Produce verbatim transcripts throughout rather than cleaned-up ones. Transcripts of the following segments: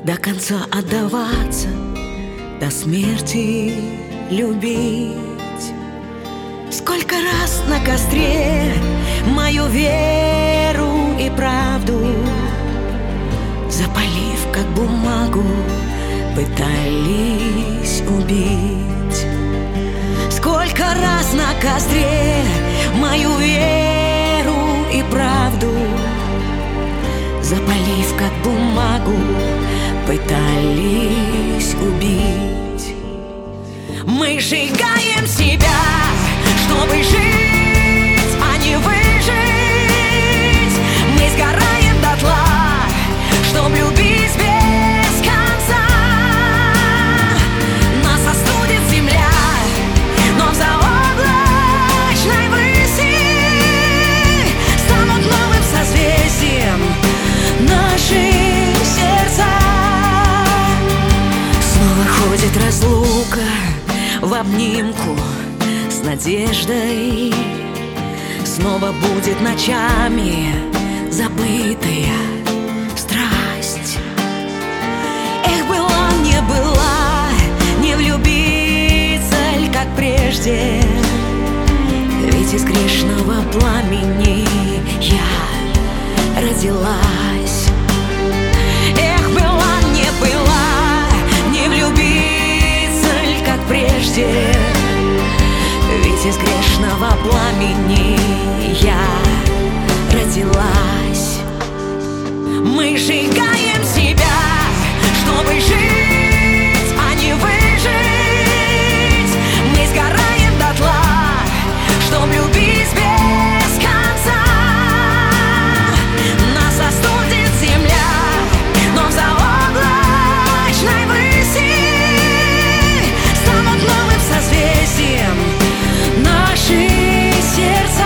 до конца отдаваться, до смерти любить. Сколько раз на костре мою веру и правду, запалив как бумагу, пытались убить. Сколько раз на костре мою веру и правду, запалив как бумагу, пытались убить. Мы сжигаем себя, чтобы жить, а не выжить. Мы сгораем дотла, чтобы любить без конца. Нас остудит земля, но в заоблачной выси станут новым созвездием наши сердца. Снова ходит разлука в обнимку с надеждой. Снова будет ночами забытая страсть. Эх, была, не была, не влюбиться ль, как прежде. Ведь из грешного пламени я родилась. Эх, была, не была, не влюбиться ль, как прежде. Ведь из грешного пламени я родилась. Мы сжигаем себя, чтобы жить, а не выжить. Мы сгораем дотла, чтобы любить без конца. Нас остудит земля, но в заоблачной выси станут новым созвездием наши сердца.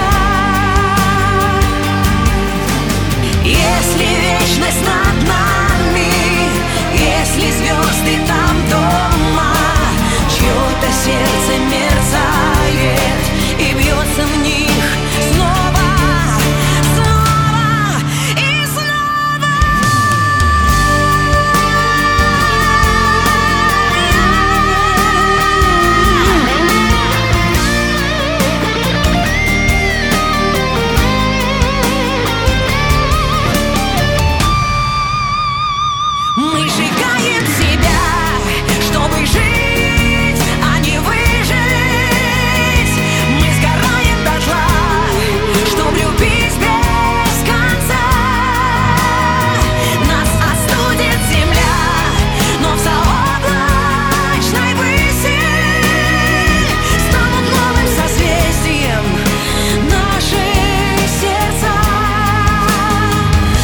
Если вечность над нами, если звезды там дома, чье-то сердце мерцает и бьется в них снова, снова и снова. Мы сжигаем себя, чтобы жить, а не выжить. Мы сгораем дотла, чтобы любить без конца. Нас остудит земля, но в заоблачной выси станут новым созвездием наши сердца.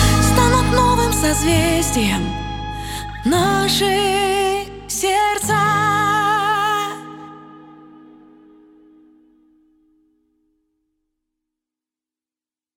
Станут новым созвездием наши сердца.